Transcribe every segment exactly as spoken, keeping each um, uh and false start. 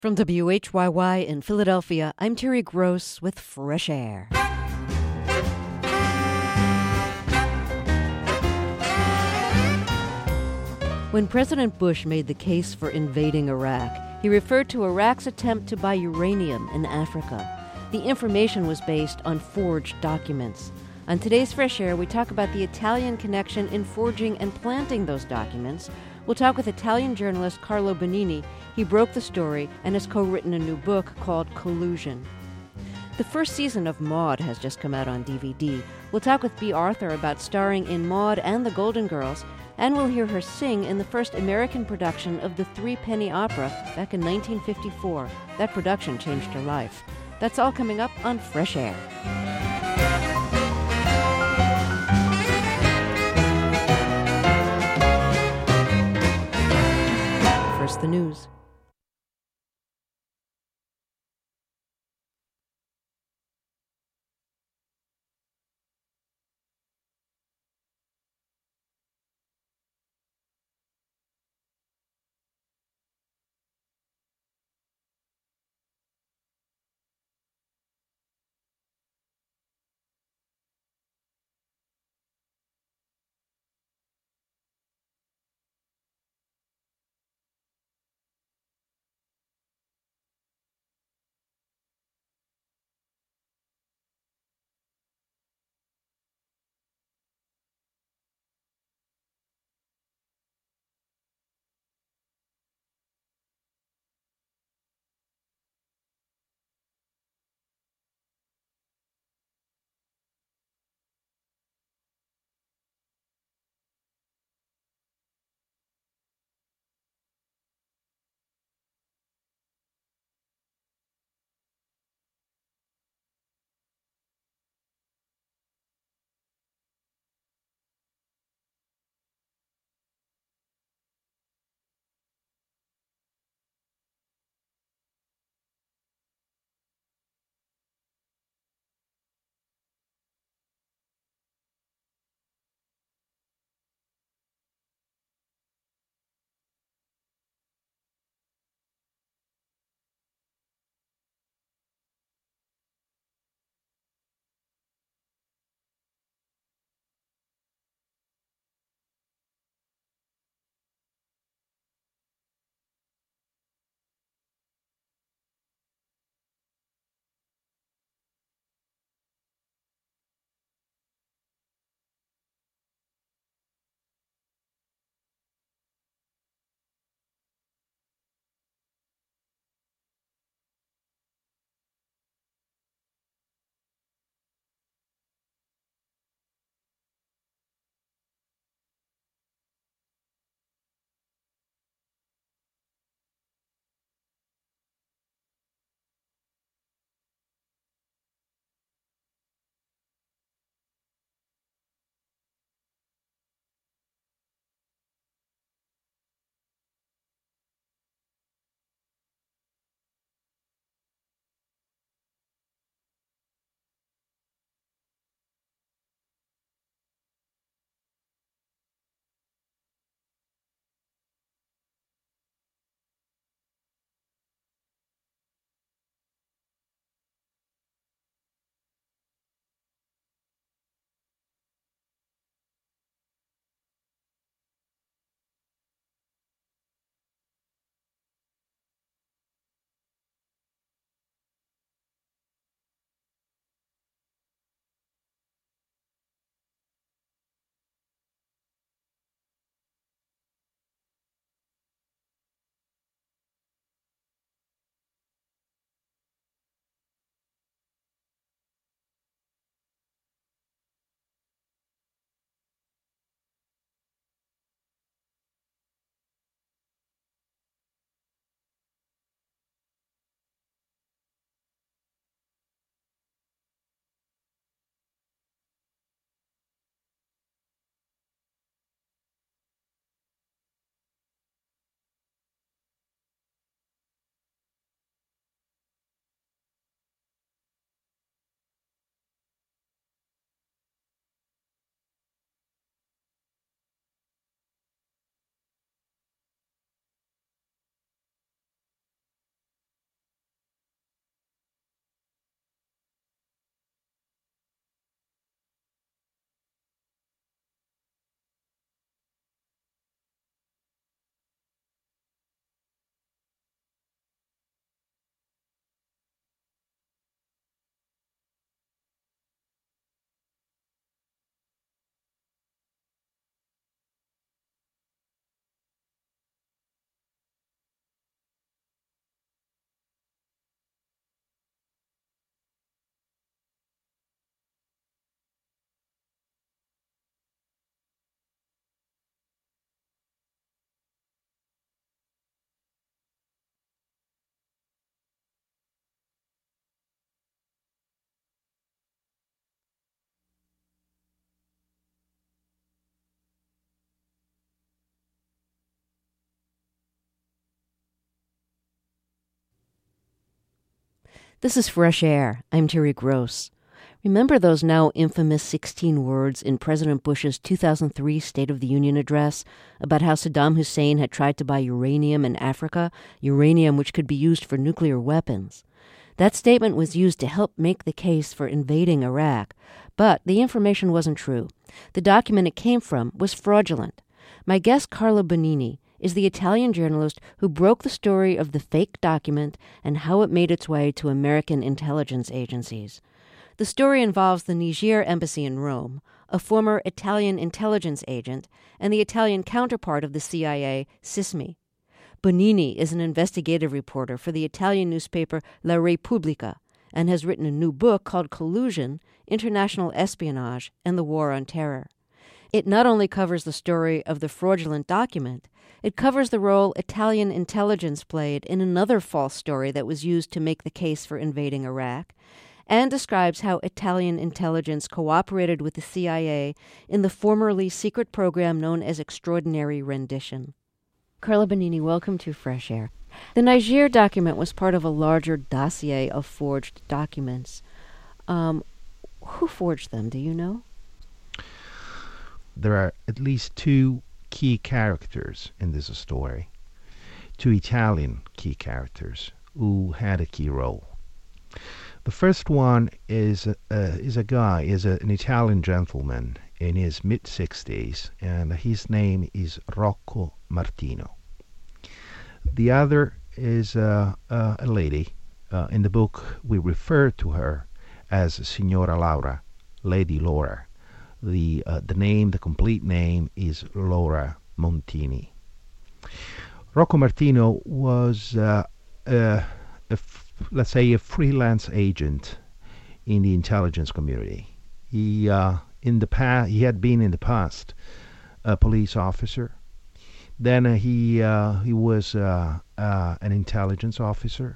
From W H Y Y in Philadelphia, I'm Terry Gross with Fresh Air. When President Bush made the case for invading Iraq, he referred to Iraq's attempt to buy uranium in Africa. The information was based on forged documents. On today's Fresh Air, we talk about the Italian connection in forging and planting those documents. We'll talk with Italian journalist Carlo Bonini. He broke the story and has co-written a new book called Collusion. The first season of Maude has just come out on D V D. We'll talk with Bea Arthur about starring in Maude and The Golden Girls, and we'll hear her sing in the first American production of the Three Penny Opera back in nineteen fifty-four. That production changed her life. That's all coming up on Fresh Air. First, the news. This is Fresh Air. I'm Terry Gross. Remember those now infamous sixteen words in President Bush's two thousand three State of the Union address about how Saddam Hussein had tried to buy uranium in Africa, uranium which could be used for nuclear weapons? That statement was used to help make the case for invading Iraq, but the information wasn't true. The document it came from was fraudulent. My guest, Carla Bonini, is the Italian journalist who broke the story of the fake document and how it made its way to American intelligence agencies. The story involves the Niger embassy in Rome, a former Italian intelligence agent, and the Italian counterpart of the C I A, SISMI. Bonini is an investigative reporter for the Italian newspaper La Repubblica and has written a new book called Collusion, International Espionage, and the War on Terror. It not only covers the story of the fraudulent document, it covers the role Italian intelligence played in another false story that was used to make the case for invading Iraq, and describes how Italian intelligence cooperated with the C I A in the formerly secret program known as Extraordinary Rendition. Carla Bonini, welcome to Fresh Air. The Niger document was part of a larger dossier of forged documents. Um, who forged them, do you know? There are at least two key characters in this story, two Italian key characters who had a key role. The first one is a, uh, is a guy, is a, an Italian gentleman in his mid-sixties, and his name is Rocco Martino. The other is uh, uh, a lady. Uh, in the book, we refer to her as Signora Laura, Lady Laura. The uh, the name, the complete name, is Laura Montini. Rocco Martino was, uh, uh, a f- let's say, a freelance agent in the intelligence community. He uh, in the past he had been in the past a police officer. Then uh, he uh, he was uh, uh, an intelligence officer,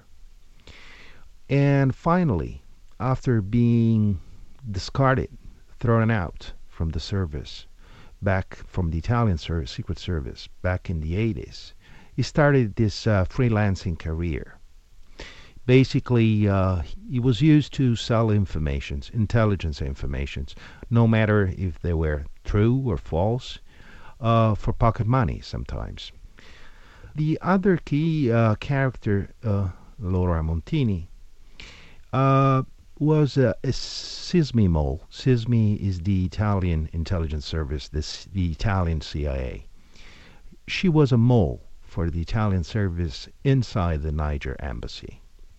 and finally, after being discarded, thrown out from the service, back from the Italian service, Secret Service, back in the eighties, he started this uh, freelancing career. Basically, uh, he was used to sell informations, intelligence informations, no matter if they were true or false, uh, for pocket money sometimes. The other key uh, character, uh, Laura Montini, uh, was uh, a SISMI mole. SISMI is the Italian intelligence service, this, the Italian C I A. She was a mole for the Italian service inside the Niger embassy.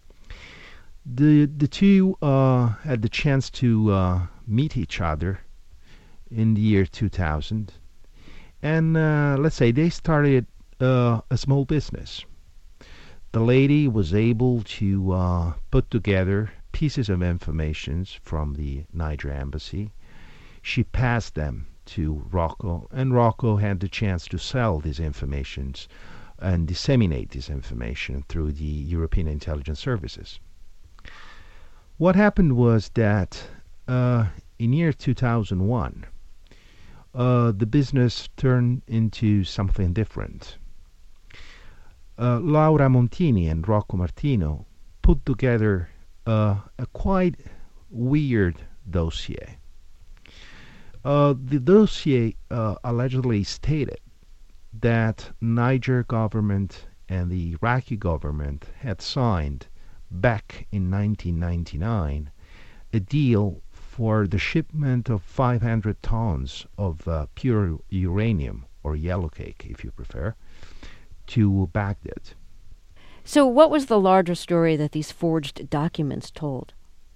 The the two uh, had the chance to uh, meet each other in the year two thousand, and uh, let's say they started uh, a small business. The lady was able to uh, put together pieces of information from the Niger embassy. She passed them to Rocco, and Rocco had the chance to sell these informations and disseminate this information through the European intelligence services. What happened was that uh, in year two thousand one, uh, the business turned into something different. Uh, Laura Montini and Rocco Martino put together uh, a quite weird dossier. Uh, the dossier uh, allegedly stated that Niger government and the Iraqi government had signed back in nineteen ninety-nine a deal for the shipment of five hundred tons of uh, pure uranium, or yellow cake if you prefer, to Baghdad. So what was the larger story that these forged documents told?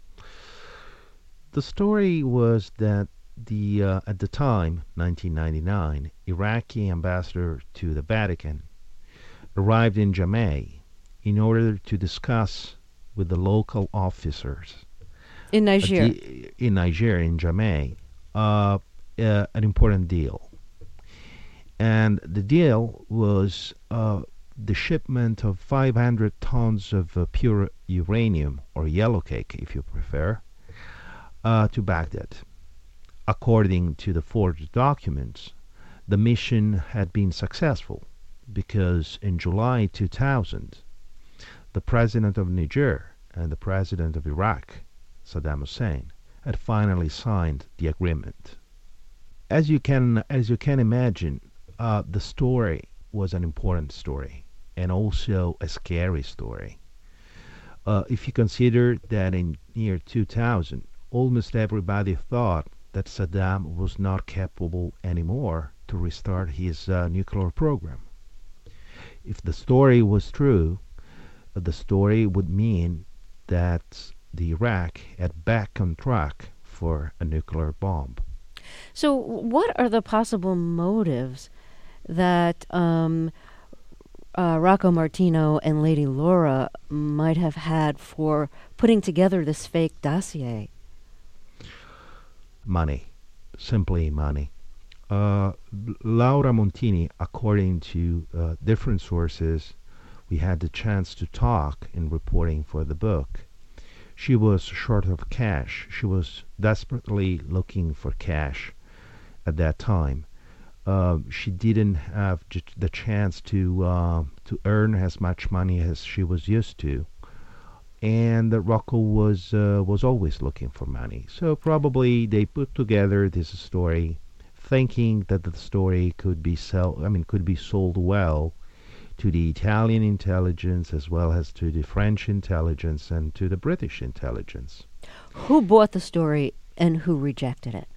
The story was that the uh, at the time, nineteen ninety-nine, Iraqi ambassador to the Vatican arrived in Jamey in order to discuss with the local officers in Niger, the, in Niger, in Jamey, uh, uh, an important deal. And the deal was uh, the shipment of five hundred tons of uh, pure uranium, or yellow cake if you prefer, uh, to Baghdad. According to the forged documents, the mission had been successful because in July two thousand, the president of Niger and the president of Iraq, Saddam Hussein, had finally signed the agreement. As you can, as you can imagine, uh, the story was an important story and also a scary story. Uh, if you consider that in year two thousand, almost everybody thought that Saddam was not capable anymore to restart his uh, nuclear program. If the story was true, uh, the story would mean that the Iraq had back on track for a nuclear bomb. So, what are the possible motives that um, uh, Rocco Martino and Lady Laura might have had for putting together this fake dossier? Money. Simply money. Uh, Laura Montini, according to uh, different sources we had the chance to talk in reporting for the book, she was short of cash. She was desperately looking for cash at that time. Uh, she didn't have j- the chance to uh, to earn as much money as she was used to, and that Rocco was uh, was always looking for money. So probably they put together this story, thinking that the story could be sell I mean could be sold well to the Italian intelligence as well as to the French intelligence and to the British intelligence. Who bought the story and who rejected it?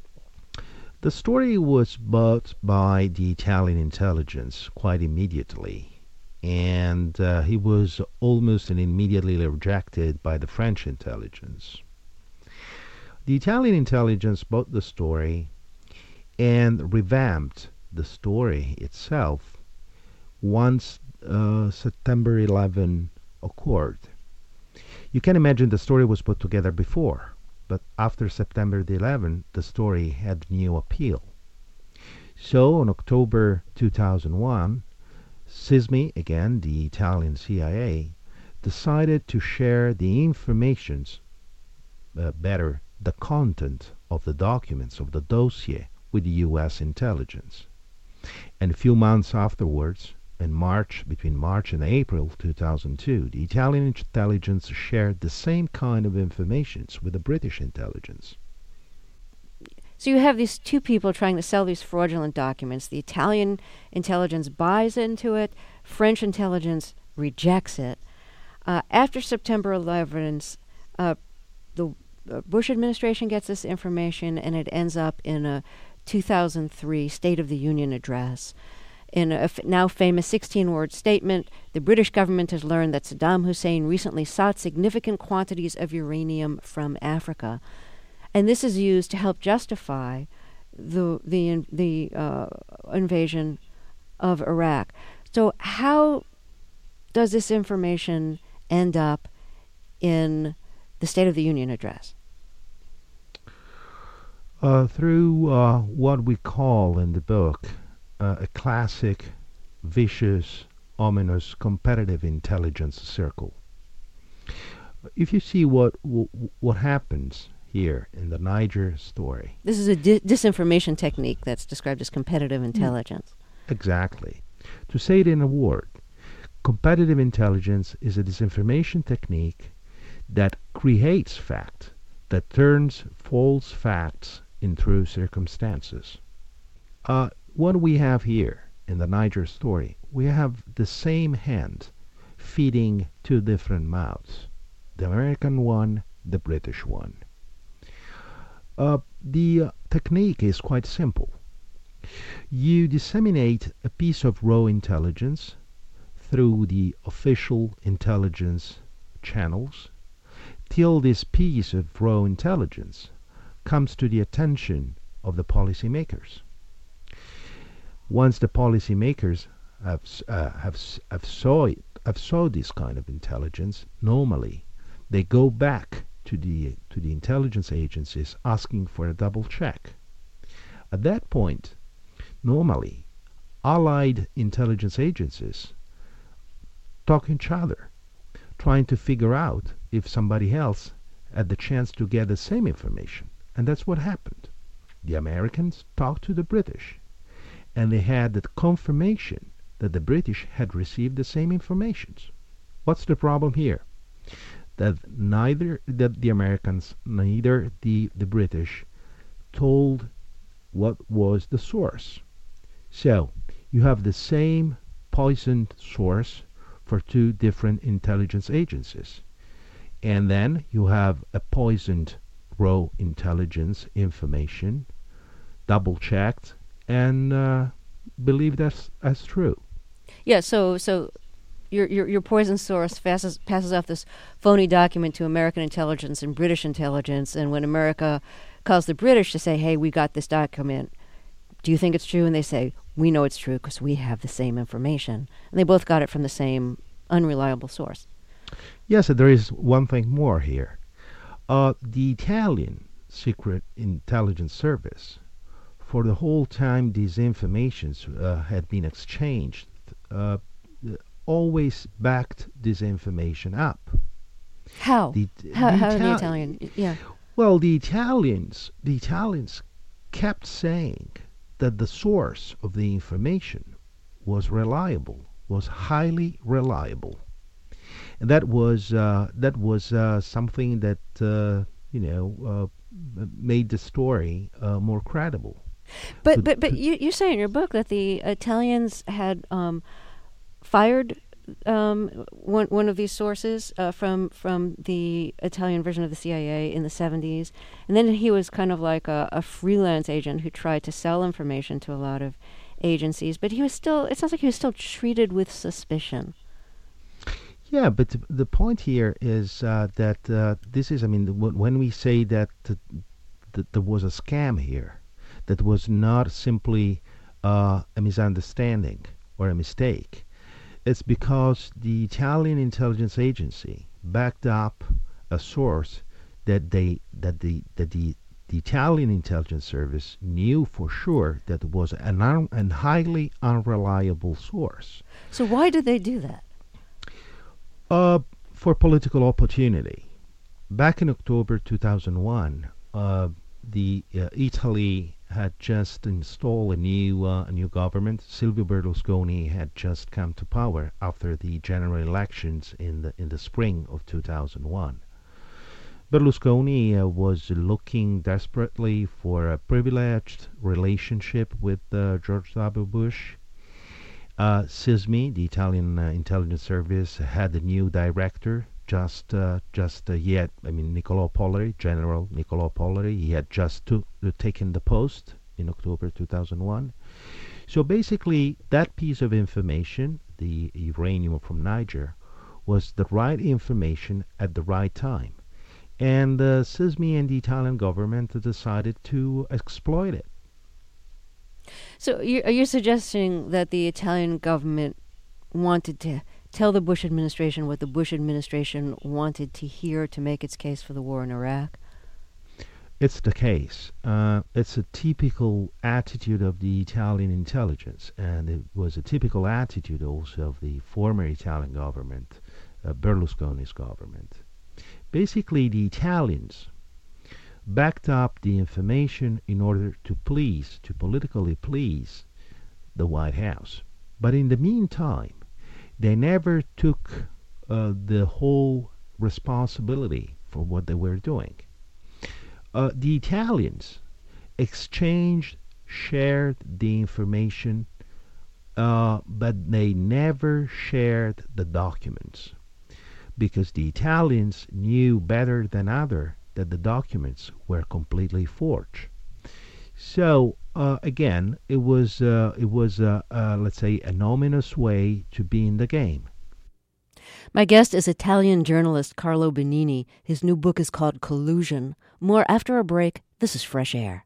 The story was bought by the Italian intelligence quite immediately, and uh, he was almost and immediately rejected by the French intelligence. The Italian intelligence bought the story and revamped the story itself once uh, September eleventh occurred. You can imagine the story was put together before, but after September the eleventh, the story had new appeal. So, in October two thousand one, SISMI, again the Italian C I A, decided to share the informations, uh, better, the content of the documents of the dossier with the U S intelligence. And a few months afterwards, in March, between March and April two thousand two, the Italian intelligence shared the same kind of information with the British intelligence. So you have these two people trying to sell these fraudulent documents. The Italian intelligence buys into it. French intelligence rejects it. Uh, after September eleventh, uh, the uh, Bush administration gets this information, and it ends up in a two thousand three State of the Union address. In a f- now famous sixteen-word statement, the British government has learned that Saddam Hussein recently sought significant quantities of uranium from Africa. And this is used to help justify the the the uh, invasion of Iraq. So how does this information end up in the State of the Union address? Uh, through uh, what we call in the book uh, a classic, vicious, ominous, competitive intelligence circle. If you see what w- what happens here in the Niger story. This is a di- disinformation technique that's described as competitive intelligence. Exactly. To say it in a word, competitive intelligence is a disinformation technique that creates fact, that turns false facts into true circumstances. Uh, what we have here in the Niger story, we have the same hand feeding two different mouths, the American one, the British one. Uh, the uh, technique is quite simple. You disseminate a piece of raw intelligence through the official intelligence channels till this piece of raw intelligence comes to the attention of the policymakers. Once the policymakers have uh, have have saw it, have saw this kind of intelligence, normally they go back to the to the intelligence agencies asking for a double check. At that point, normally, allied intelligence agencies talk each other, trying to figure out if somebody else had the chance to get the same information. And that's what happened. The Americans talked to the British, and they had the confirmation that the British had received the same information. What's the problem here? that neither that the Americans, neither the, the British told what was the source. So you have the same poisoned source for two different intelligence agencies. And then you have a poisoned raw intelligence information, double checked, and uh, believed as, as true. Yeah, so so your your your poison source passes passes off this phony document to American intelligence and British intelligence, and when America calls the British to say, "Hey, we got this document. Do you think it's true?" and they say, "We know it's true because we have the same information," and they both got it from the same unreliable source. Yes, there is one thing more here. Uh, the Italian Secret Intelligence Service, for the whole time these informations uh, had been exchanged, uh, always backed this information up. How? The, how the how Itali- the Italian? Yeah. Well, the Italians, the Italians kept saying that the source of the information was reliable, was highly reliable, and that was uh, that was uh, something that uh, you know uh, made the story uh, more credible. But To- but but to- you you say in your book that the Italians had um, fired um, one one of these sources uh, from from the Italian version of the C I A in the seventies, and then he was kind of like a, a freelance agent who tried to sell information to a lot of agencies. But he was still. It sounds like he was still treated with suspicion. Yeah, but th- the point here is uh, that uh, this is, I mean, w- when we say that, th- that there was a scam here, that was not simply uh, a misunderstanding or a mistake, it's because the Italian intelligence agency backed up a source that they that the that the the Italian intelligence service knew for sure that it was an un- an highly unreliable source. So why did they do that? Uh, for political opportunity. Back in October two thousand one, uh, the uh, Italy had just installed a new uh, a new government. Silvio Berlusconi had just come to power after the general elections in the in the spring of two thousand one. Berlusconi uh, was looking desperately for a privileged relationship with uh, George W. Bush. Uh, SISMI, the Italian uh, intelligence service, had a new director. Just, uh, just uh, yet, I mean, Niccolò Polleri, General Niccolò Polleri. He had just to, uh, taken the post in October two thousand one. So basically, that piece of information, the uranium from Niger, was the right information at the right time, and uh, SISMI and the Italian government decided to exploit it. So you are you suggesting that the Italian government wanted to tell the Bush administration what the Bush administration wanted to hear to make its case for the war in Iraq? It's the case. Uh, it's a typical attitude of the Italian intelligence, and it was a typical attitude also of the former Italian government, uh, Berlusconi's government. Basically, the Italians backed up the information in order to please, to politically please the White House. But in the meantime, they never took uh, the whole responsibility for what they were doing. Uh, the Italians exchanged, shared the information, uh, but they never shared the documents, because the Italians knew better than others that the documents were completely forged. So uh, again, it was uh, it was uh, uh, let's say an ominous way to be in the game. My guest is Italian journalist Carlo Benini. His new book is called Collusion. More after a break. This is Fresh Air.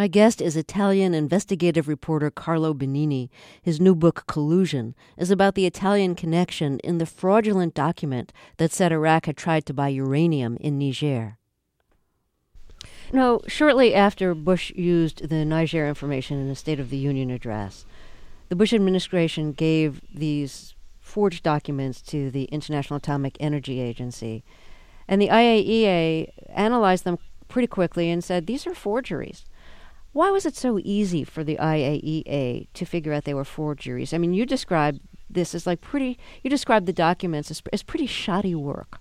My guest is Italian investigative reporter Carlo Bonini. His new book, Collusion, is about the Italian connection in the fraudulent document that said Iraq had tried to buy uranium in Niger. Now, shortly after Bush used the Niger information in the State of the Union address, the Bush administration gave these forged documents to the International Atomic Energy Agency, and the I A E A analyzed them pretty quickly and said, these are forgeries. Why was it so easy for the I A E A to figure out they were forgeries? I mean, you described this as like pretty, you described the documents as, as pretty shoddy work.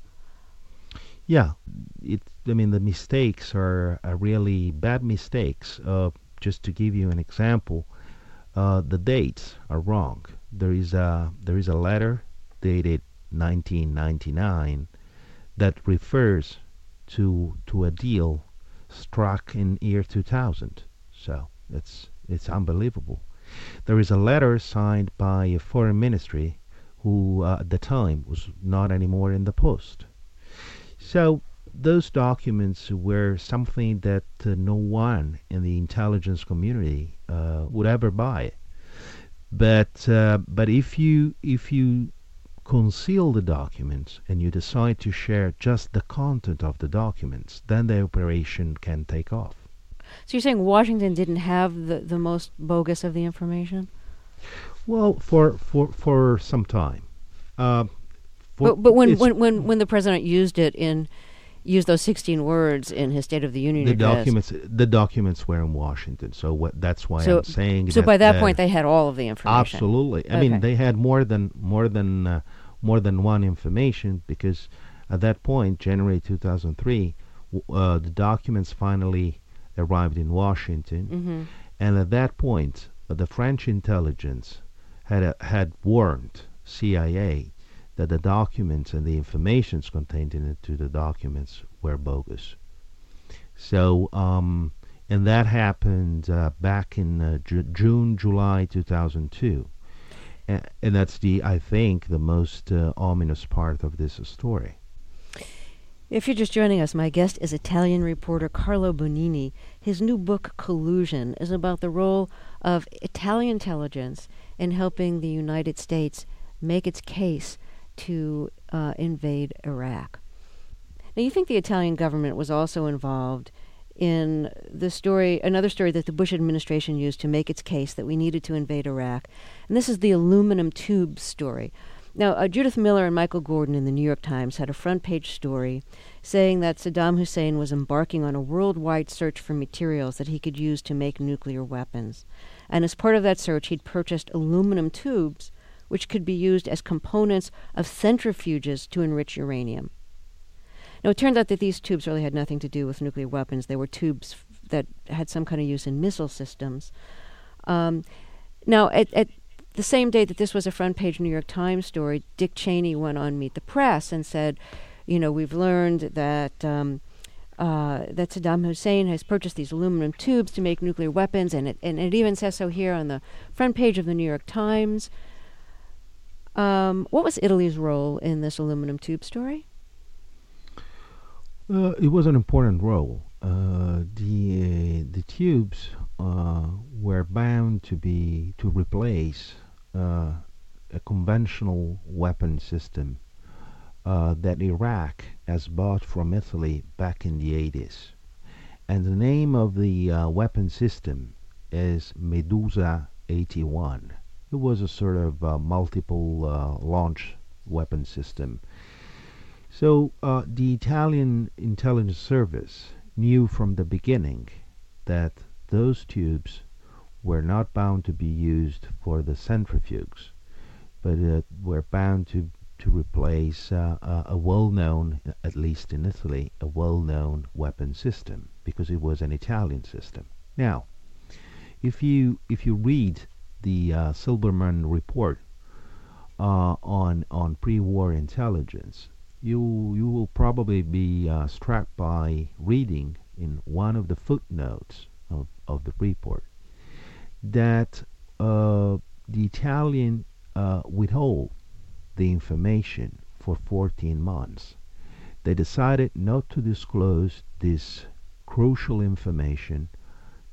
Yeah, it. I mean, the mistakes are, are really bad mistakes. Uh, just to give you an example, uh, the dates are wrong. There is a there is a letter dated nineteen ninety-nine that refers to to a deal struck in year two thousand. So it's it's unbelievable. There is a letter signed by a foreign ministry who uh, at the time was not anymore in the post. So those documents were something that uh, no one in the intelligence community uh, would ever buy. But uh, but if you if you conceal the documents and you decide to share just the content of the documents, then the operation can take off. So you're saying Washington didn't have the, the most bogus of the information? Well, for for, for some time. Uh, for but but when, when, when, when the president used it in used those sixteen words in his State of the Union the address, documents the documents were in Washington, so what, that's why so, I'm saying. So that by that uh, point, they had all of the information. Absolutely. I okay. mean, they had more than more than uh, more than one information, because at that point, January two thousand three, w- uh, the documents finally arrived in Washington, mm-hmm. and at that point, uh, the French intelligence had uh, had warned C I A that the documents and the informations contained in it to the documents were bogus. So, um, and that happened uh, back in uh, Ju- June, July two thousand two. A- and that's the, I think, the most uh, ominous part of this story. If you're just joining us, my guest is Italian reporter Carlo Bonini. His new book, Collusion, is about the role of Italian intelligence in helping the United States make its case to uh, invade Iraq. Now, you think the Italian government was also involved in the story, another story that the Bush administration used to make its case that we needed to invade Iraq, and this is the aluminum tubes story. Now, uh, Judith Miller and Michael Gordon in the New York Times had a front-page story saying that Saddam Hussein was embarking on a worldwide search for materials that he could use to make nuclear weapons. And as part of that search, he'd purchased aluminum tubes, which could be used as components of centrifuges to enrich uranium. Now, it turned out that these tubes really had nothing to do with nuclear weapons. They were tubes f- that had some kind of use in missile systems. Um, now, at, at the same day that this was a front-page New York Times story, Dick Cheney went on Meet the Press and said, you know, we've learned that um, uh, that Saddam Hussein has purchased these aluminum tubes to make nuclear weapons, and it, and it even says so here on the front page of the New York Times. Um, what was Italy's role in this aluminum tube story? Uh, it was an important role. Uh, the uh, the tubes uh, were bound to be to replace uh, a conventional weapon system uh, that Iraq has bought from Italy back in the eighties, and the name of the uh, weapon system is Medusa eighty-one. It was a sort of uh, multiple uh, launch weapon system. So uh, the Italian intelligence service knew from the beginning that those tubes were not bound to be used for the centrifuges, but uh, were bound to, to replace uh, a, a well-known, at least in Italy, a well-known weapon system, because it was an Italian system. Now, if you if you read the uh, Silberman report uh, on on pre-war intelligence, you you will probably be uh, struck by reading in one of the footnotes of, of the report that uh, the Italian uh, withhold the information for fourteen months. They decided not to disclose this crucial information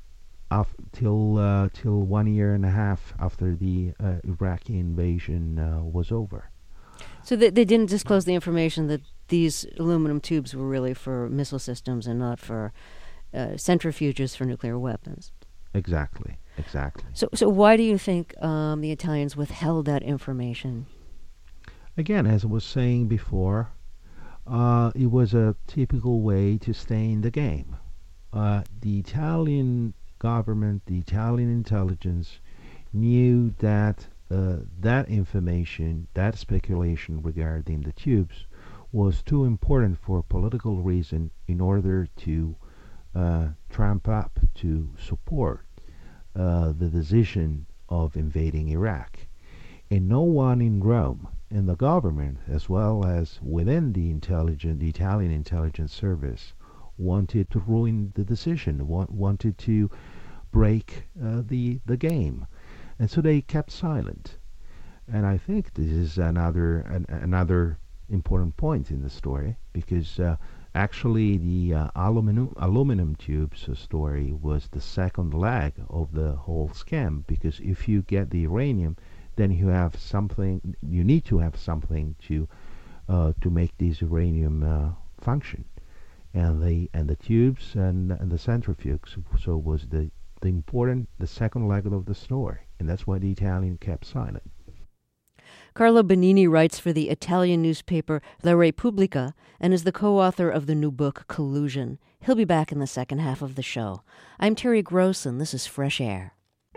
af- till uh, till one year and a half after the uh, Iraqi invasion uh, was over. So they, they didn't disclose the information that these aluminum tubes were really for missile systems and not for uh, centrifuges for nuclear weapons. Exactly, exactly. So, so why do you think um, the Italians withheld that information? Again, as I was saying before, uh, it was a typical way to stay in the game. Uh, the Italian government, the Italian intelligence, knew that uh, that information, that speculation regarding the tubes, was too important for political reason in order to uh, tramp up to support uh, the decision of invading Iraq. And no one in Rome, in the government, as well as within the intelligence, the Italian intelligence service, wanted to ruin the decision, wa- wanted to break uh, the the game, and so they kept silent. And I think this is another an, another important point in the story, because uh, actually the uh, aluminum aluminum tubes story was the second leg of the whole scam. Because if you get the uranium, then you have something. You need to have something to uh, to make this uranium uh, function, and the and the tubes and, and the centrifuges. So was the the important the second leg of the story, and that's why the Italian kept silent. Carlo Bonini writes for the Italian newspaper La Repubblica and is the co-author of the new book Collusion. He'll be back in the second half of the show. I'm Terry Gross, and this is Fresh Air.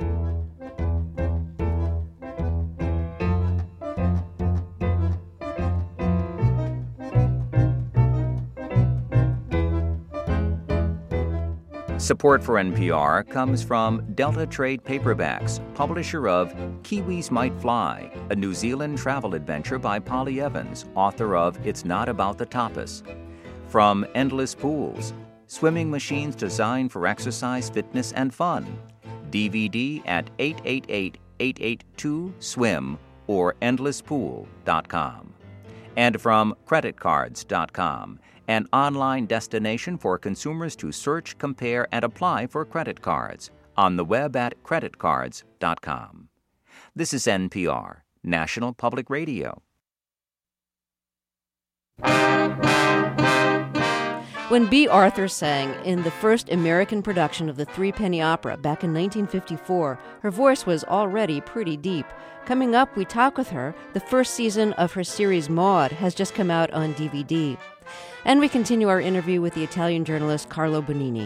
Support for N P R comes from Delta Trade Paperbacks, publisher of Kiwis Might Fly, a New Zealand travel adventure by Polly Evans, author of It's Not About the Tapas. From Endless Pools, swimming machines designed for exercise, fitness, and fun. D V D at eight eight eight, eight eight two, swim or endless pool dot com. And from credit cards dot com, an online destination for consumers to search, compare, and apply for credit cards on the web at credit cards dot com. This is N P R, National Public Radio. When Bea Arthur sang in the first American production of the Three Penny Opera back in nineteen fifty-four, her voice was already pretty deep. Coming up, we talk with her. The first season of her series Maude has just come out on D V D. And we continue our interview with the Italian journalist Carlo Bonini.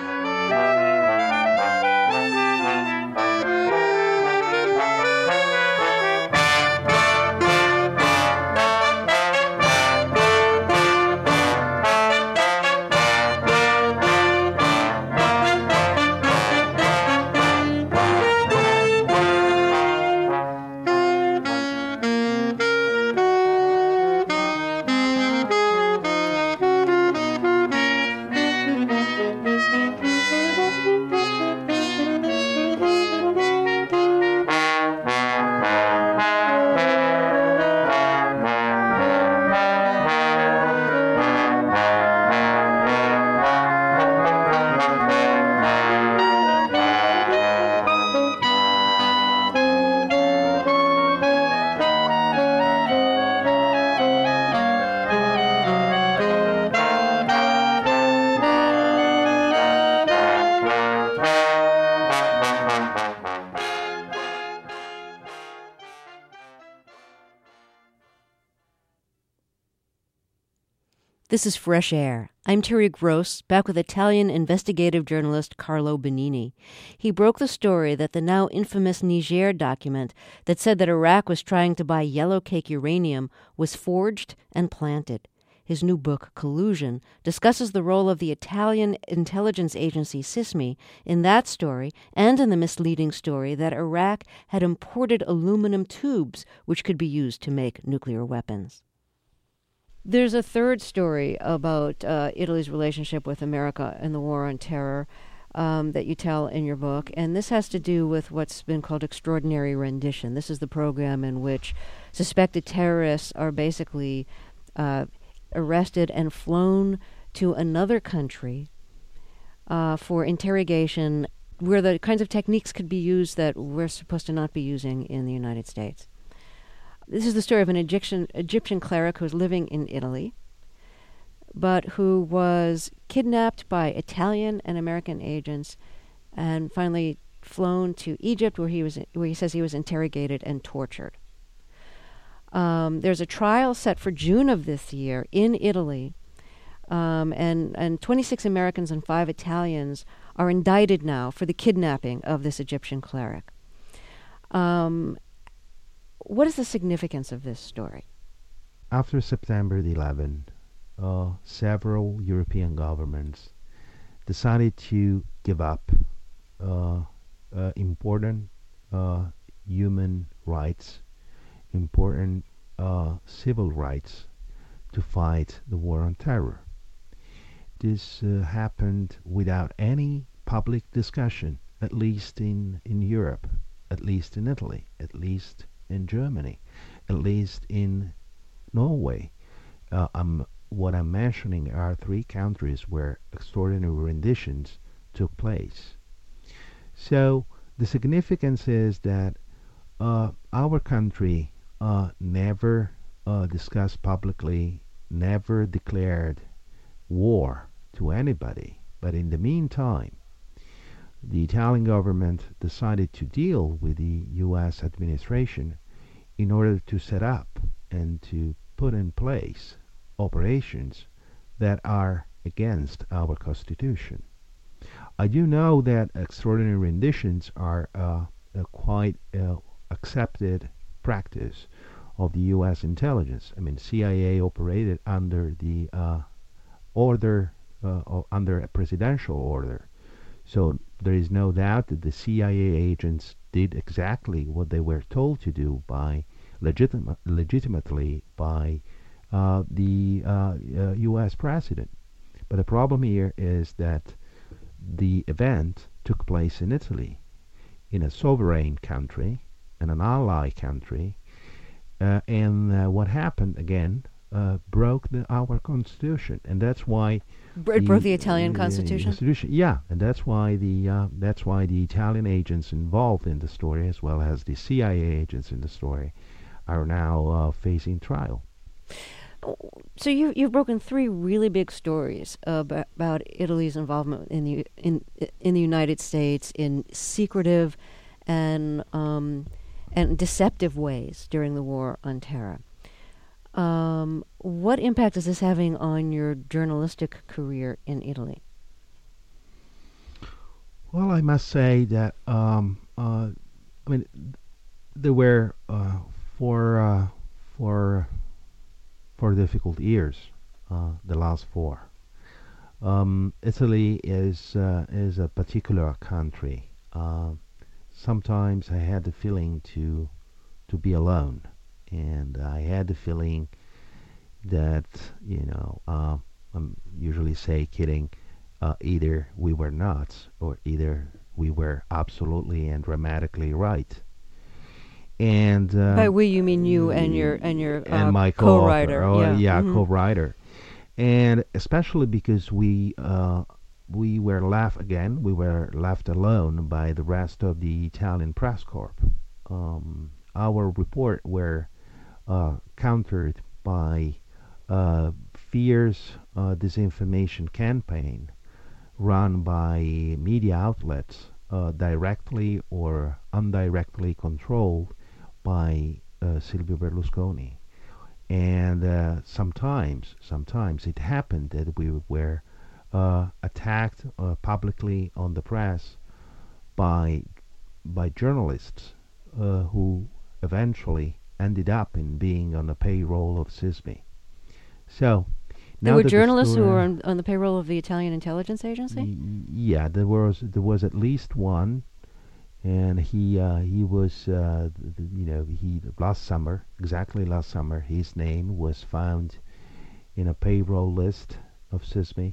This is Fresh Air. I'm Terry Gross, back with Italian investigative journalist Carlo Bonini. He broke the story that the now infamous Niger document that said that Iraq was trying to buy yellow cake uranium was forged and planted. His new book, Collusion, discusses the role of the Italian intelligence agency SISMI in that story and in the misleading story that Iraq had imported aluminum tubes which could be used to make nuclear weapons. There's a third story about uh, Italy's relationship with America and the war on terror um, that you tell in your book, and this has to do with what's been called extraordinary rendition. This is the program in which suspected terrorists are basically uh, arrested and flown to another country uh, for interrogation where the kinds of techniques could be used that we're supposed to not be using in the United States. This is the story of an Egyptian Egyptian cleric who was living in Italy, but who was kidnapped by Italian and American agents, and finally flown to Egypt, where he was where he says he was interrogated and tortured. Um, there's a trial set for June of this year in Italy, um, and and twenty-six Americans and five Italians are indicted now for the kidnapping of this Egyptian cleric. Um, what is the significance of this story? After September the eleventh, uh, several European governments decided to give up uh, uh, important uh, human rights, important uh, civil rights to fight the war on terror. This uh, happened without any public discussion, at least in, in Europe, at least in Italy, at least in Germany, at least in Norway. Uh, I'm, what I'm mentioning are three countries where extraordinary renditions took place. So the significance is that uh, our country uh, never uh, discussed publicly, never declared war to anybody. But in the meantime, the Italian government decided to deal with the U S administration in order to set up and to put in place operations that are against our Constitution. I do know that extraordinary renditions are uh, a quite uh, accepted practice of the U S intelligence. I mean, C I A operated under the uh, order, uh, under a presidential order. So there is no doubt that the C I A agents did exactly what they were told to do by legitima- legitimately by uh, the uh, uh, U S president. But the problem here is that the event took place in Italy, in a sovereign country, in an ally country, uh, and uh, what happened again uh, broke the, our constitution, and that's why It broke the Italian uh, constitution? constitution. Yeah, and that's why the uh, that's why the Italian agents involved in the story, as well as the C I A agents in the story, are now uh, facing trial. So you you've broken three really big stories about, about Italy's involvement in the in in the United States in secretive and um, and deceptive ways during the war on terror. Um, what impact is this having on your journalistic career in Italy? Well, I must say that um, uh, I mean there were uh, for uh, for for difficult years, uh, the last four. Um, Italy is uh, is a particular country. Uh, sometimes I had the feeling to to be alone, and I had the feeling that you know uh, I'm usually say kidding, uh, either we were nuts or either we were absolutely and dramatically right. And uh, by we you mean you and your and your uh, and my co-writer, co-author. Oh, yeah, yeah, mm-hmm. co-writer, and especially because we uh, we were left again, we were left alone by the rest of the Italian press corps. Um, our report were uh, countered by uh, fierce uh, disinformation campaign run by media outlets, uh, directly or indirectly controlled by uh, Silvio Berlusconi. And uh, sometimes, sometimes it happened that we were uh, attacked uh, publicly on the press by by journalists uh, who eventually ended up in being on the payroll of SISMI. So there now were that the journalists who story- were on, on the payroll of the Italian intelligence agency? Y- yeah, there was there was at least one. And he uh, he was uh, th- th- you know he last summer, exactly last summer, his name was found in a payroll list of SISMI,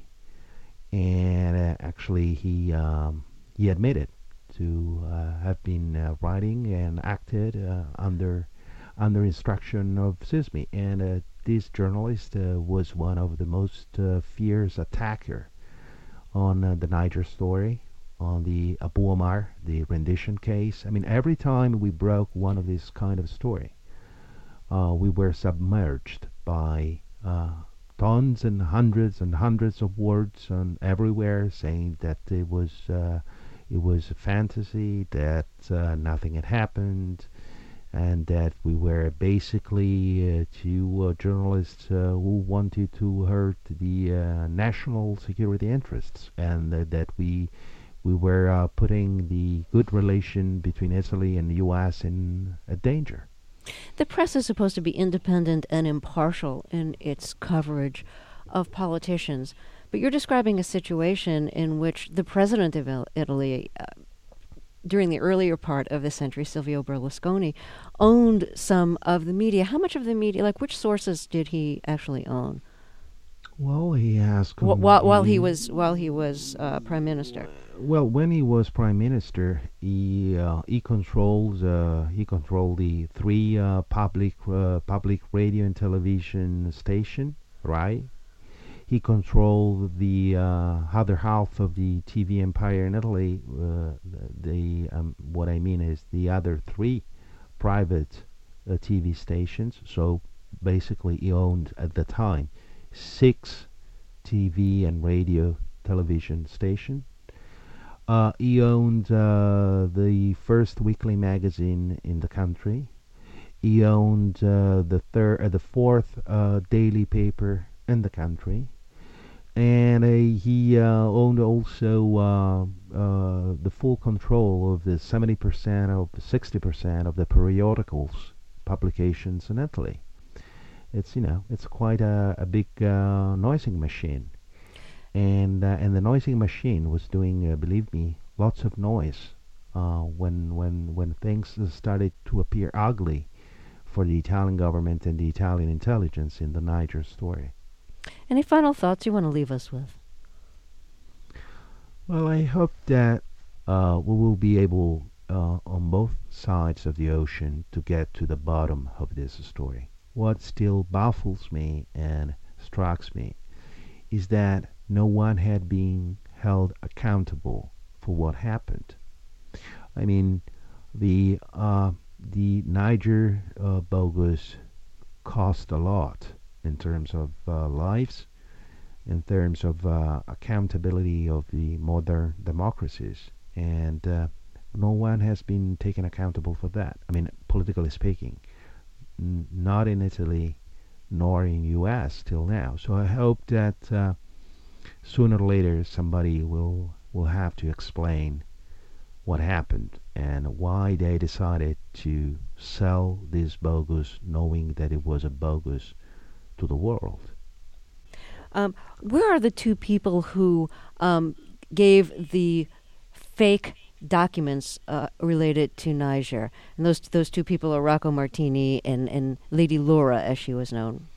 and uh, actually he um, he admitted to uh, have been uh, writing and acted uh, under under instruction of SISMI, and uh, this journalist uh, was one of the most uh, fierce attacker on uh, the Niger story, on the Abu Omar, the rendition case. I mean, every time we broke one of this kind of story, uh, we were submerged by uh, tons and hundreds and hundreds of words on everywhere saying that it was uh, it was a fantasy, that uh, nothing had happened, and that we were basically uh, two uh, journalists uh, who wanted to hurt the uh, national security interests, and uh, that we we were uh, putting the good relation between Italy and the U S in a danger. The press is supposed to be independent and impartial in its coverage of politicians, but you're describing a situation in which the president of Il- Italy, uh, during the earlier part of the century, Silvio Berlusconi, owned some of the media. How much of the media, like which sources did he actually own? Well, he has. Wh- while, while he was while he was uh, prime minister. Well, when he was prime minister, he uh, he controls uh, he controlled the three uh, public uh, public radio and television station, right? He controlled the uh, other half of the T V empire in Italy. Uh, the um, what I mean is the other three private uh, T V stations. So basically, he owned at the time six T V and radio television stations. Uh, he owned uh, the first weekly magazine in the country. He owned uh, the third, uh, the fourth uh, daily paper in the country, and uh, he uh, owned also uh, uh, the full control of the seventy percent of sixty percent of the periodicals publications in Italy. It's you know it's quite a, a big uh, noising machine. And uh, and the noising machine was doing, uh, believe me, lots of noise uh, when when when things started to appear ugly for the Italian government and the Italian intelligence in the Niger story. Any final thoughts you want to leave us with? Well, I hope that uh, we will be able, uh, on both sides of the ocean, to get to the bottom of this story. What still baffles me and strikes me is that no one had been held accountable for what happened. I mean, the uh, the Niger uh, bogus cost a lot in terms of uh, lives, in terms of uh, accountability of the modern democracies, and uh, no one has been taken accountable for that. I mean, politically speaking, n- not in Italy, nor in U S till now. So I hope that Uh, sooner or later somebody will will have to explain what happened and why they decided to sell this bogus, knowing that it was a bogus, to the world. Um, where are the two people who um, gave the fake documents uh, related to Niger? And those those two people are Rocco Martini and, and Lady Laura, as she was known.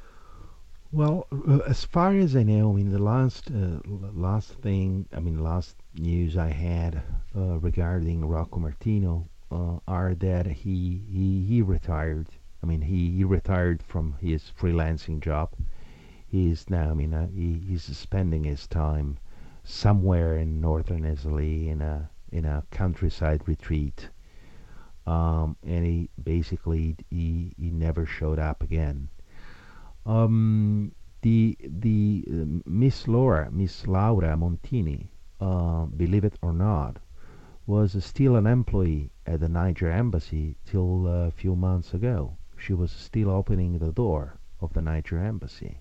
Well, uh, as far as I know, I mean, the last uh, l- last thing, I mean, last news I had uh, regarding Rocco Martino uh, are that he, he he retired. I mean, he, he retired from his freelancing job. He is now, I mean, uh, he, he's spending his time somewhere in northern Italy in a in a countryside retreat, um, and he basically he he never showed up again. Um, the the uh, Miss Laura, Miss Laura Montini, uh, believe it or not, was uh, still an employee at the Niger embassy till a few months ago. She was still opening the door of the Niger embassy,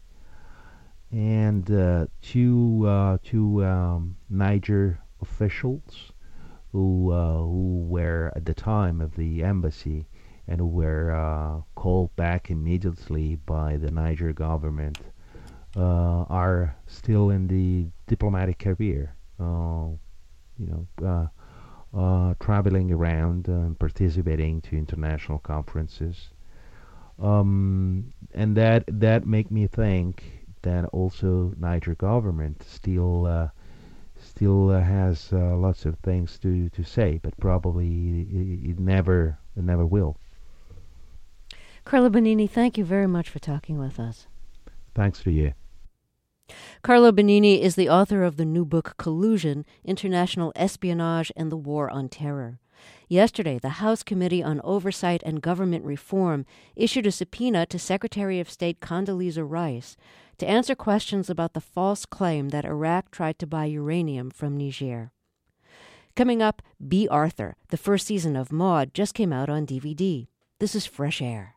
and uh, two uh, two um, Niger officials who uh, who were at the time of the embassy and who were uh, called back immediately by the Niger government, uh, are still in the diplomatic career, uh, you know, uh, uh, traveling around and participating to international conferences. Um, and that that make me think that also Niger government still uh, still uh, has uh, lots of things to, to say, but probably it, it never it never will. Carlo Bonini, thank you very much for talking with us. Thanks to you. Carlo Benigni is the author of the new book Collusion, International Espionage and the War on Terror. Yesterday, the House Committee on Oversight and Government Reform issued a subpoena to Secretary of State Condoleezza Rice to answer questions about the false claim that Iraq tried to buy uranium from Niger. Coming up, B. Arthur, the first season of Maude, just came out on D V D. This is Fresh Air.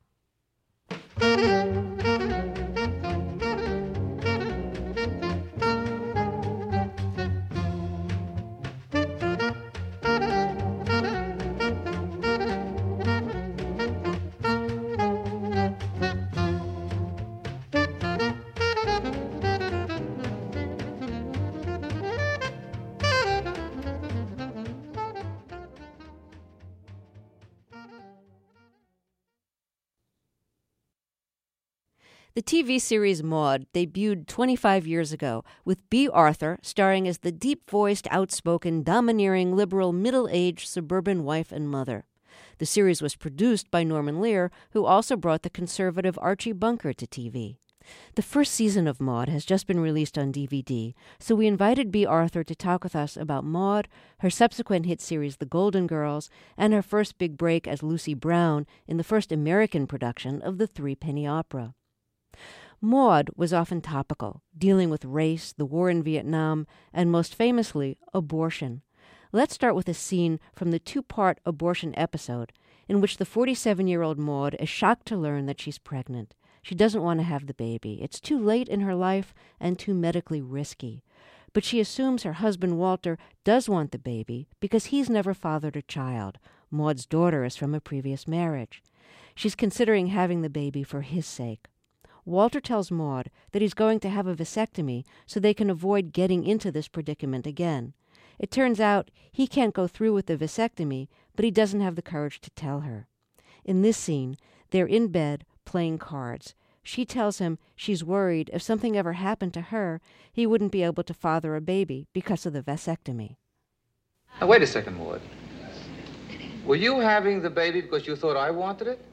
The T V series Maude debuted twenty-five years ago, with B. Arthur starring as the deep-voiced, outspoken, domineering, liberal, middle-aged suburban wife and mother. The series was produced by Norman Lear, who also brought the conservative Archie Bunker to T V. The first season of Maude has just been released on D V D, so we invited B. Arthur to talk with us about Maude, her subsequent hit series The Golden Girls, and her first big break as Lucy Brown in the first American production of the Three Penny Opera. Maude was often topical, dealing with race, the war in Vietnam, and most famously, abortion. Let's start with a scene from the two-part abortion episode in which the forty-seven-year-old Maude is shocked to learn that she's pregnant. She doesn't want to have the baby. It's too late in her life and too medically risky. But she assumes her husband Walter does want the baby because he's never fathered a child. Maude's daughter is from a previous marriage. She's considering having the baby for his sake. Walter tells Maude that he's going to have a vasectomy so they can avoid getting into this predicament again. It turns out he can't go through with the vasectomy, but he doesn't have the courage to tell her. In this scene, they're in bed playing cards. She tells him she's worried if something ever happened to her, he wouldn't be able to father a baby because of the vasectomy. Now, wait a second, Maude. Were you having the baby because you thought I wanted it?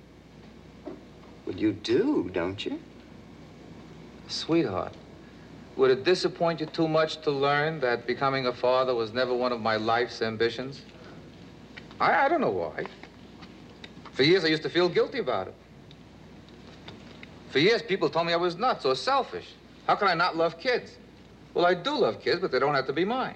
Well, you do, don't you? Sweetheart, would it disappoint you too much to learn that becoming a father was never one of my life's ambitions? I, I don't know why. For years, I used to feel guilty about it. For years, people told me I was nuts or selfish. How can I not love kids? Well, I do love kids, but they don't have to be mine.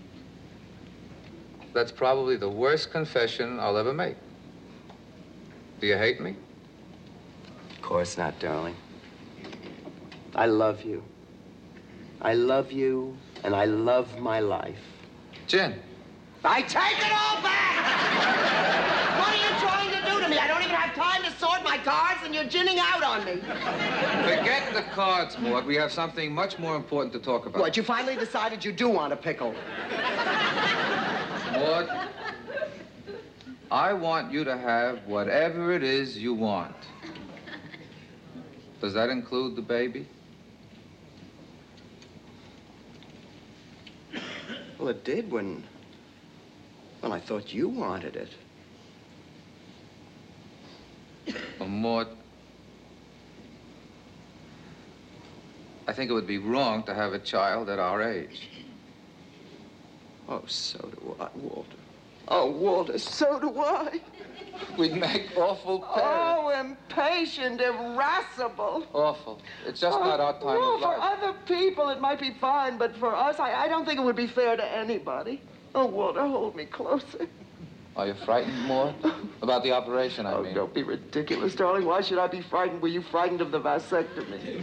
That's probably the worst confession I'll ever make. Do you hate me? Of course not, darling. I love you. I love you, and I love my life. Jen. I take it all back! What are you trying to do to me? I don't even have time to sort my cards, and you're ginning out on me. Forget the cards, Maude. We have something much more important to talk about. What, you finally decided you do want a pickle? Maude, I want you to have whatever it is you want. Does that include the baby? Well, it did when... Well, I thought you wanted it. Well, Maude, I think it would be wrong to have a child at our age. Oh, so do I, Walter. Oh, Walter, so do I. We'd make awful parents. Oh, impatient, irascible. Awful. It's just not our time well, of life. For other people, it might be fine, but for us, I, I don't think it would be fair to anybody. Oh, Walter, hold me closer. Are you frightened, Maude? About the operation, I oh, mean. Don't be ridiculous, darling. Why should I be frightened? Were you frightened of the vasectomy?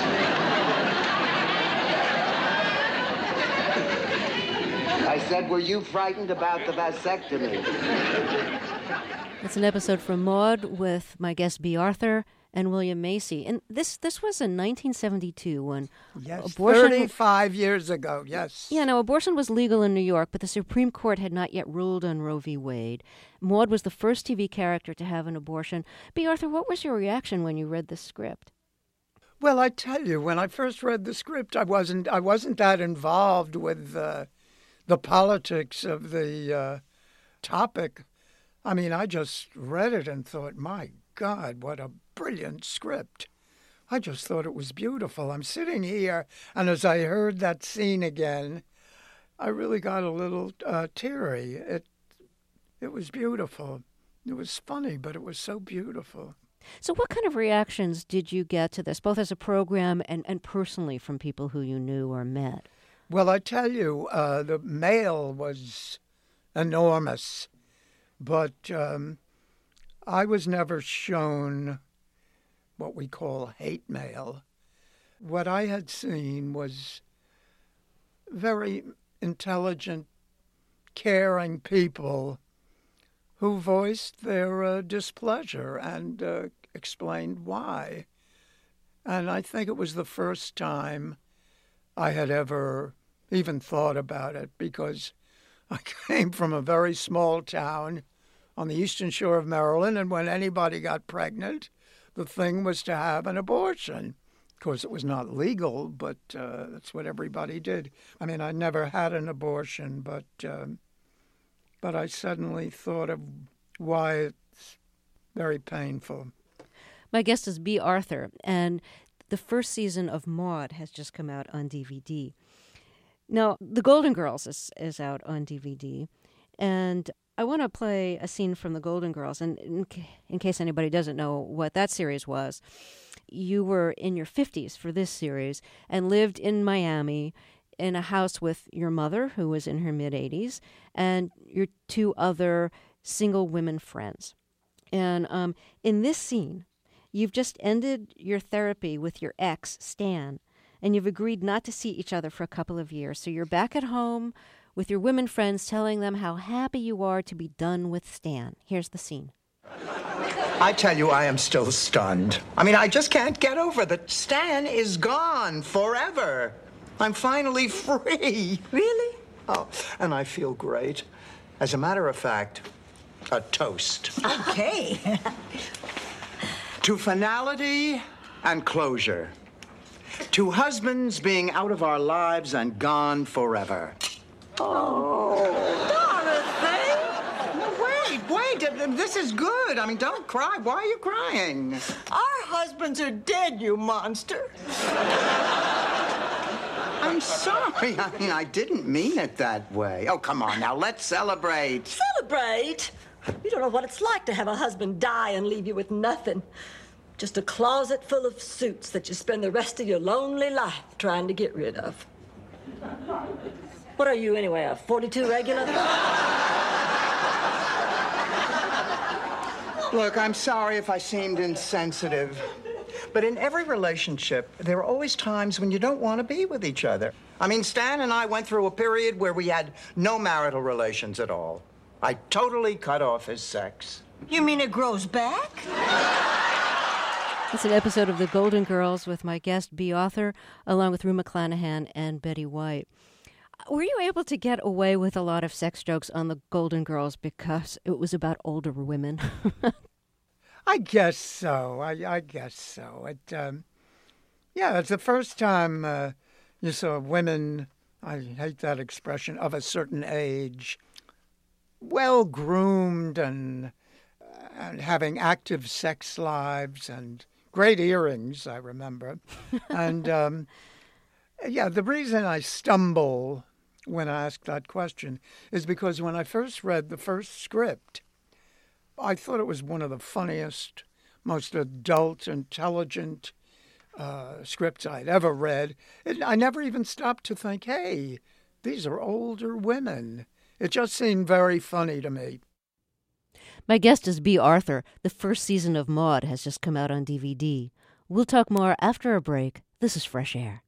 I said, were you frightened about the vasectomy? It's an episode from Maude with my guest B. Arthur and William Macy. And this this was in nineteen seventy-two when yes, abortion... thirty-five years ago, yes. Yeah, now abortion was legal in New York, but the Supreme Court had not yet ruled on Roe v. Wade. Maude was the first T V character to have an abortion. B. Arthur, what was your reaction when you read this script? Well, I tell you, when I first read the script, I wasn't I wasn't that involved with uh, the politics of the uh, topic. I mean, I just read it and thought, my God, what a brilliant script. I just thought it was beautiful. I'm sitting here, and as I heard that scene again, I really got a little uh, teary. It, it was beautiful. It was funny, but it was so beautiful. So what kind of reactions did you get to this, both as a program and, and personally from people who you knew or met? Well, I tell you, uh, the mail was enormous, but um, I was never shown what we call hate mail. What I had seen was very intelligent, caring people who voiced their uh, displeasure and uh, explained why. And I think it was the first time I had ever even thought about it, because I came from a very small town on the eastern shore of Maryland, and when anybody got pregnant, the thing was to have an abortion. Of course, it was not legal, but uh, that's what everybody did. I mean, I never had an abortion, but um, but I suddenly thought of why it's very painful. My guest is Bea Arthur, and the first season of Maude has just come out on D V D. Now, The Golden Girls is, is out on D V D, and I want to play a scene from The Golden Girls, and in, in case anybody doesn't know what that series was, you were in your fifties for this series and lived in Miami in a house with your mother, who was in her mid-eighties, and your two other single women friends. And um, in this scene, you've just ended your therapy with your ex, Stan, and you've agreed not to see each other for a couple of years. So you're back at home with your women friends telling them how happy you are to be done with Stan. Here's the scene. I tell you, I am still stunned. I mean, I just can't get over that Stan is gone forever. I'm finally free. Really? Oh, and I feel great. As a matter of fact, a toast. Okay. To finality and closure. To husbands being out of our lives and gone forever. Oh, Dorothy! No, wait, wait. This is good. I mean, don't cry. Why are you crying? Our husbands are dead, you monster. I'm sorry. I mean, I didn't mean it that way. Oh, come on now. Let's celebrate. Celebrate? You don't know what it's like to have a husband die and leave you with nothing. Just a closet full of suits that you spend the rest of your lonely life trying to get rid of. What are you, anyway, a forty-two regular? Look, I'm sorry if I seemed insensitive, but in every relationship, there are always times when you don't want to be with each other. I mean, Stan and I went through a period where we had no marital relations at all. I totally cut off his sex. You mean it grows back? It's an episode of The Golden Girls with my guest, Bea Arthur, along with Rue McClanahan and Betty White. Were you able to get away with a lot of sex jokes on The Golden Girls because it was about older women? I guess so. I, I guess so. It, um, yeah, it's the first time uh, you saw women, I hate that expression, of a certain age, well-groomed and, uh, and having active sex lives and great earrings, I remember. and, um, yeah, the reason I stumble when I ask that question is because when I first read the first script, I thought it was one of the funniest, most adult, intelligent uh, scripts I'd ever read. It, I never even stopped to think, hey, these are older women. It just seemed very funny to me. My guest is Bea Arthur. The first season of Maude has just come out on D V D. We'll talk more after a break. This is Fresh Air.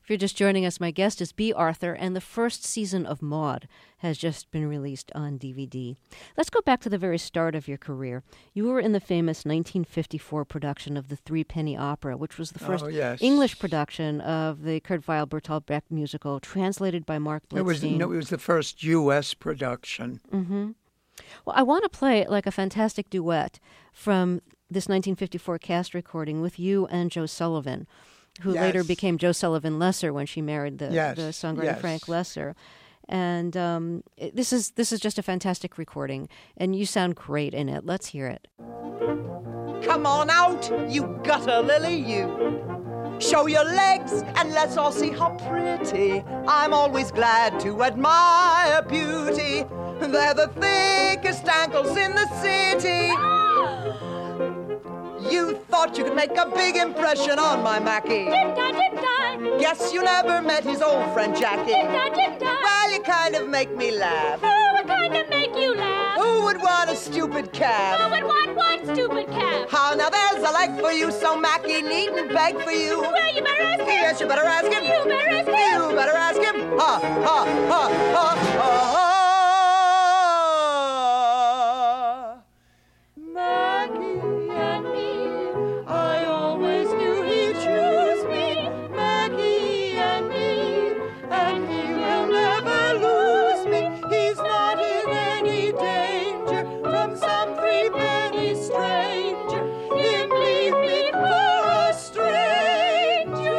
If you're just joining us, my guest is Bea Arthur, and the first season of Maude has just been released on D V D. Let's go back to the very start of your career. You were in the famous nineteen fifty-four production of the Three Penny Opera, which was the first oh, yes. English production of the Kurt Weill Bertolt Brecht musical, translated by Mark Blitzstein. It was, no, it was the first U S production. Mm-hmm. Well, I want to play like a fantastic duet from this nineteen fifty-four cast recording with you and Joe Sullivan, who yes. later became Joe Sullivan Lesser when she married the, yes. the songwriter yes. Frank Lesser. And um, it, this is this is just a fantastic recording, and you sound great in it. Let's hear it. Come on out, you gutter lily, you. Show your legs and let's all see how pretty. I'm always glad to admire beauty. They're the thickest ankles in the city. You thought you could make a big impression on my Mackie. Didn't I, didn't I? Guess you never met his old friend Jackie. Didn't I, didn't I? Well, you kind of make me laugh. Who would kind of make you laugh? Who would want a stupid calf? Who would want one stupid calf? How now there's a leg for you, so Mackie needn't beg for you. Well, you better ask him. Yes, you better ask him. You better ask him. You better ask him. Ha, ha, ha, ha, ha, ha. Mackie and me, I always knew he'd choose me. Mackie and me, and he will never lose me. He's not in any danger from some three-penny stranger. He'd leave me for a stranger.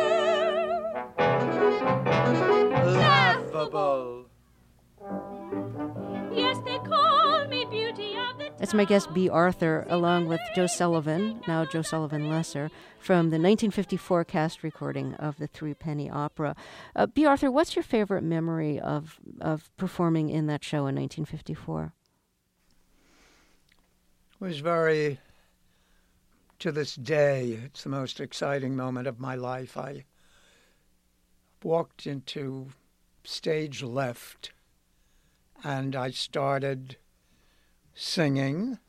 Laughable. Yes, they call me Beauty of the That's my guest, Bea Arthur, along with Joe Sullivan, now Joe Sullivan Lesser, from the nineteen fifty-four cast recording of the Three Penny Opera. Uh, Bea Arthur, what's your favorite memory of of performing in that show in nineteen fifty-four? It was very, to this day, it's the most exciting moment of my life. I walked into stage left and I started singing,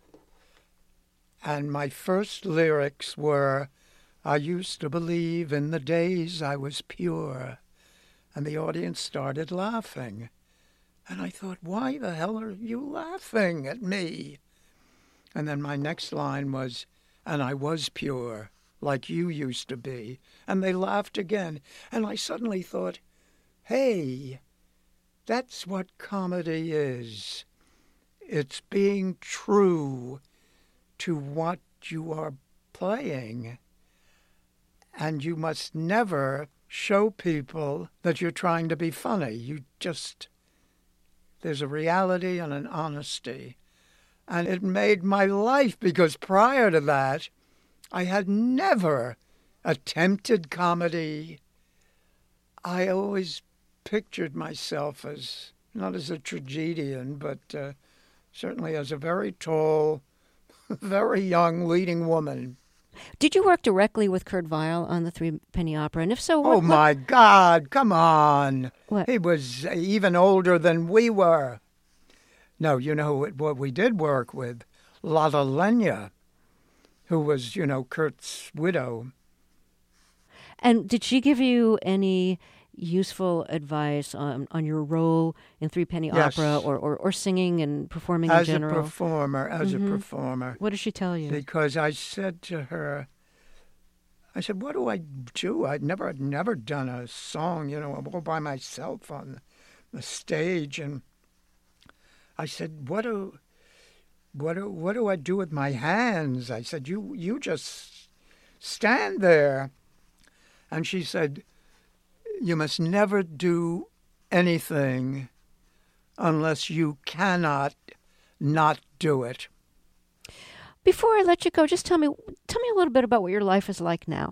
and my first lyrics were, I used to believe in the days I was pure, and the audience started laughing. And I thought, why the hell are you laughing at me? And then my next line was, and I was pure, like you used to be. And they laughed again. And I suddenly thought, hey, that's what comedy is. It's being true to what you are playing. And you must never show people that you're trying to be funny. You just, there's a reality and an honesty. And it made my life, because prior to that, I had never attempted comedy. I always pictured myself as, not as a tragedian, but uh, certainly as a very tall, very young leading woman. Did you work directly with Kurt Weill on the Three Penny Opera? And if so, what, Oh, my what? God, come on. What? He was even older than we were. No, you know what we did work with? Lotte Lenya, who was, you know, Kurt's widow. And did she give you any useful advice on, on your role in Three Penny Yes. Opera or, or, or singing and performing As in a general? performer, as Mhm. a performer. What did she tell you? Because I said to her, I said, what do I do? I'd never, I'd never done a song, you know, all by myself on the stage. And I said, what do, what do, what do I do with my hands? I said, you, you just stand there. And she said, you must never do anything unless you cannot not do it. Before I let you go, just tell me, tell me a little bit about what your life is like now.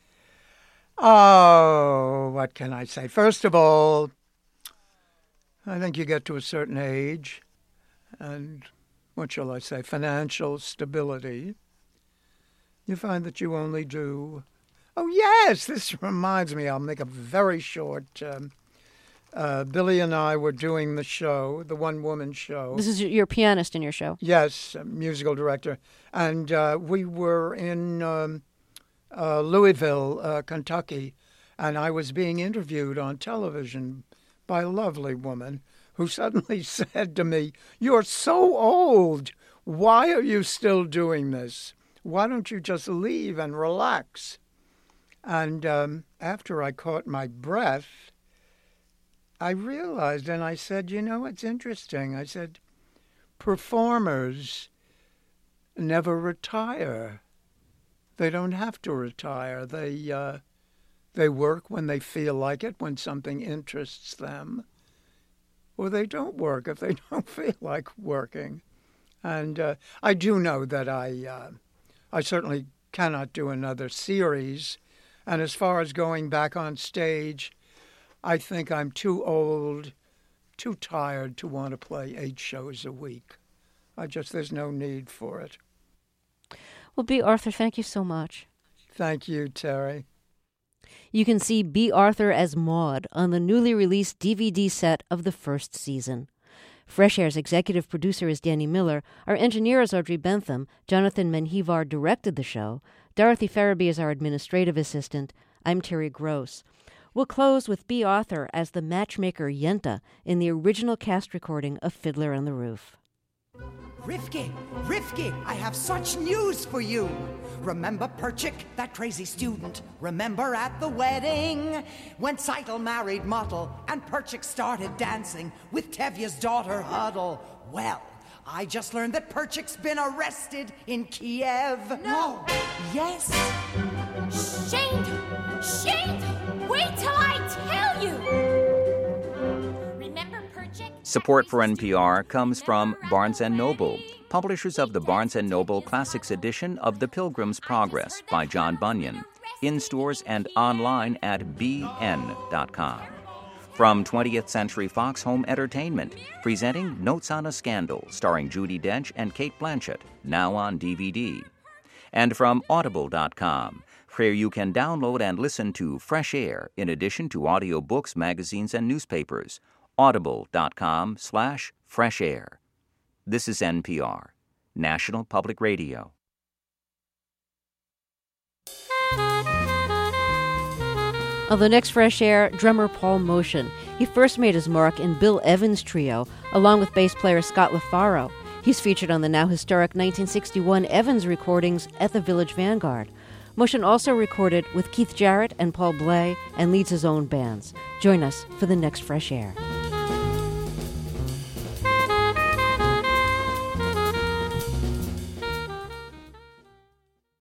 Oh, what can I say? First of all, I think you get to a certain age, and what shall I say, financial stability. You find that you only do... Oh, yes, this reminds me, I'll make a very short... Um, uh, Billy and I were doing the show, the one-woman show. This is your pianist in your show. Yes, a musical director. And uh, we were in um, uh, Louisville, uh, Kentucky, And I was being interviewed on television by a lovely woman who suddenly said to me, "You're so old. Why are you still doing this? Why don't you just leave and relax?" And um, after I caught my breath, I realized, and I said, you know, it's interesting. I said, performers never retire. They don't have to retire. They uh, they work when they feel like it, when something interests them, or they don't work if they don't feel like working. And uh, I do know that I uh, I certainly cannot do another series. And as far as going back on stage, I think I'm too old, too tired to want to play eight shows a week. I just, there's no need for it. Well, B. Arthur, thank you so much. Thank you, Terry. You can see B. Arthur as Maud on the newly released D V D set of the first season. Fresh Air's executive producer is Danny Miller. Our engineer is Audrey Bentham. Jonathan Menjivar directed the show. Dorothy Farabee is our administrative assistant. I'm Terry Gross. We'll close with B. Arthur as the matchmaker Yenta in the original cast recording of Fiddler on the Roof. Rifki, Rifki, I have such news for you. Remember Perchik, that crazy student? Remember at the wedding when Seitel married Mottel and Perchik started dancing with Tevye's daughter Huddle? Well, I just learned that Perchik's been arrested in Kiev. No. Yes. Shane, Shane, wait till I tell you. Remember Perchik? Support for N P R comes from Barnes and Noble, publishers of the Barnes and Noble Classics edition of The Pilgrim's Progress by John Bunyan, in stores and online at b n dot com. From twentieth Century Fox Home Entertainment, presenting Notes on a Scandal, starring Judi Dench and Cate Blanchett, now on D V D. And from audible dot com, where you can download and listen to Fresh Air in addition to audiobooks, magazines, and newspapers. audible dot com slash fresh air. This is N P R, National Public Radio. On the next Fresh Air, drummer Paul Motian. He first made his mark in Bill Evans' trio, along with bass player Scott LaFaro. He's featured on the now historic nineteen sixty-one Evans recordings at the Village Vanguard. Motian also recorded with Keith Jarrett and Paul Bley and leads his own bands. Join us for the next Fresh Air.